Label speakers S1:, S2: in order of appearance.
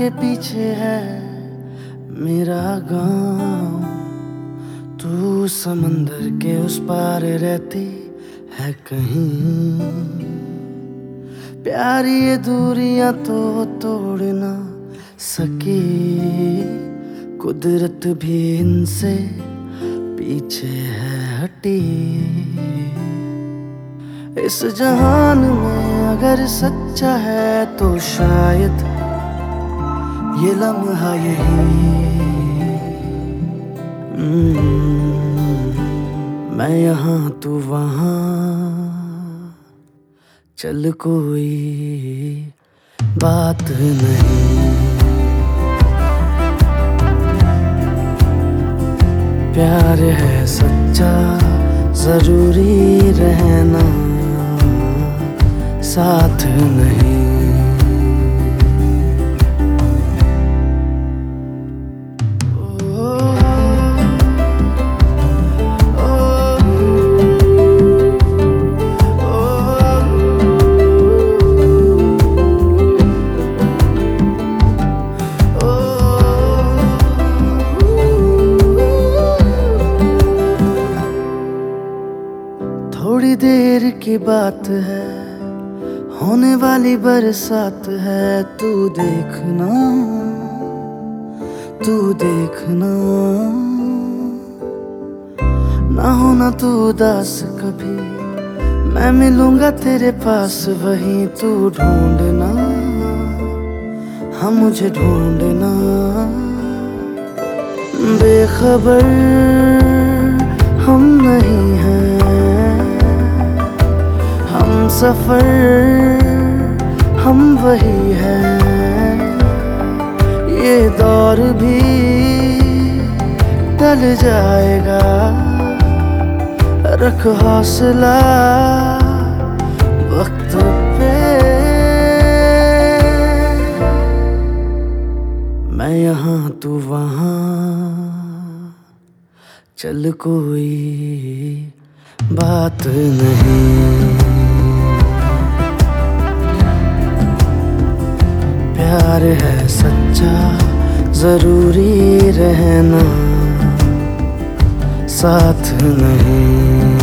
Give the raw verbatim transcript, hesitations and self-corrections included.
S1: के पीछे है मेरा गांव। तू समंदर के उस पार रहती है कहीं। प्यारी ये दूरियां तो तोड़ ना सकी, कुदरत भी इनसे पीछे है हटी। इस जहान में अगर सच्चा है तो शायद ये लम्हा यही। मैं यहाँ तू वहाँ, चल कोई बात नहीं। प्यार है सच्चा, जरूरी रहना साथ नहीं। थोड़ी देर की बात है, होने वाली बरसात है। तू देखना, तू देखना, ना होना तू उदास कभी। मैं मिलूंगा तेरे पास वहीं, तू ढूंढना, हाँ मुझे ढूंढना। बेखबर हम नहीं हैं, सफर हम वही हैं। ये दौर भी टल जाएगा, रख हौसला वक्त पे। मैं यहाँ तू वहाँ, चल कोई बात नहीं। प्यार है सच्चा, जरूरी रहना साथ नहीं।